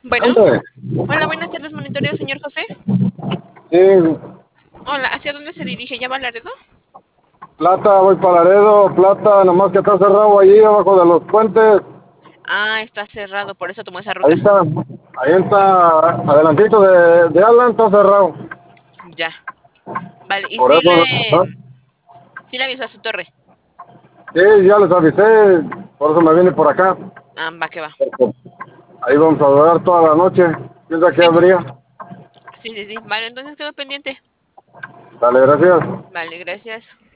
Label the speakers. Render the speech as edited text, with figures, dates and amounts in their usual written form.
Speaker 1: Bueno,
Speaker 2: Ande.
Speaker 1: hola, buenas tardes, monitoreo, señor José.
Speaker 2: Sí,
Speaker 1: Hola, ¿hacia dónde se dirige? ¿Ya va Laredo?
Speaker 2: Plata, voy para Laredo, Plata, nomás que está cerrado allí abajo de los puentes.
Speaker 1: Ah, está cerrado, por eso tomó esa
Speaker 2: Ahí
Speaker 1: ruta.
Speaker 2: está, ahí está, adelantito de Alan, está cerrado.
Speaker 1: Ya, vale, y
Speaker 2: Por eso, ¿no?
Speaker 1: sí le avisó a su torre.
Speaker 2: Sí, ya les avisé, por eso me vine por acá.
Speaker 1: Ah, va que va.
Speaker 2: Ahí vamos a durar toda la noche. ¿Piensa que
Speaker 1: Sí,
Speaker 2: habría?
Speaker 1: sí, sí, sí. Vale, entonces quedo pendiente.
Speaker 2: Dale, gracias.
Speaker 1: Vale, gracias.